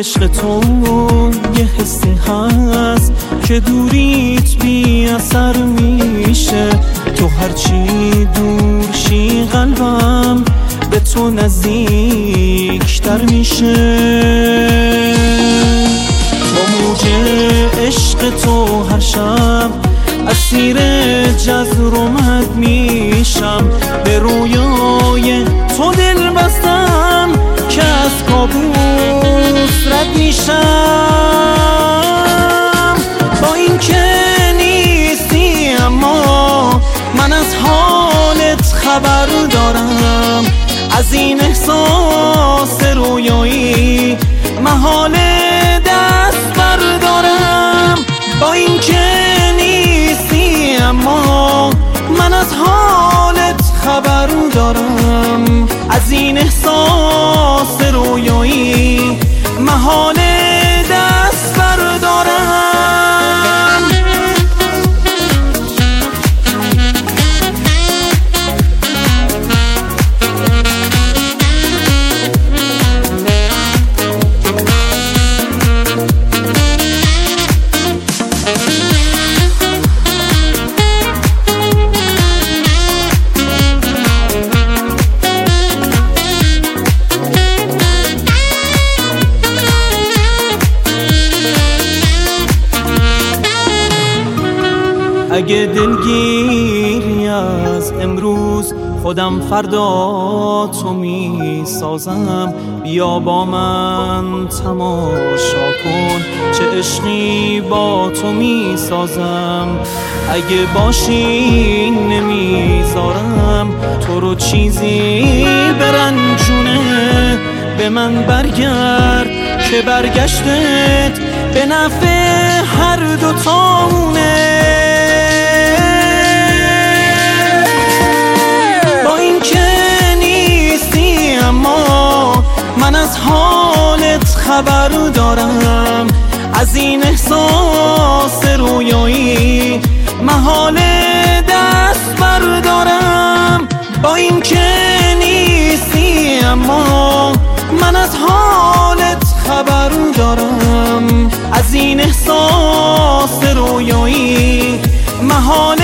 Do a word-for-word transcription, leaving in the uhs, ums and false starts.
عشق تو یه حسی هست که دوریت بی اثر میشه. تو هرچی دور شی قلبم به تو نزدیکتر میشه. با موج عشق تو هر شب اسیر جذر و مد میشم. به رویای تو دل بستم که از کابوس رد میشم. با این که نیستی اما من از حالت خبر دارم. از این احساس رویایی محال دست بردارم. با این که نیستی اما من از حالت خبر دارم. از این احساس رویایی محال دست بردارم. اگه دلگیری از امروز خودم فردا تو می سازم. بیا با من تماشا کن چه عشقی با تو می سازم. اگه باشی نمیذارم تو رو چیزی برنجونه. به من برگرد که برگشتت به نفع هر دو تامونه. من از حالت خبر دارم. از این احساس رویایی محال دست بردارم. با این که نیستی اما من از حالت خبر دارم. از این احساس رویایی محال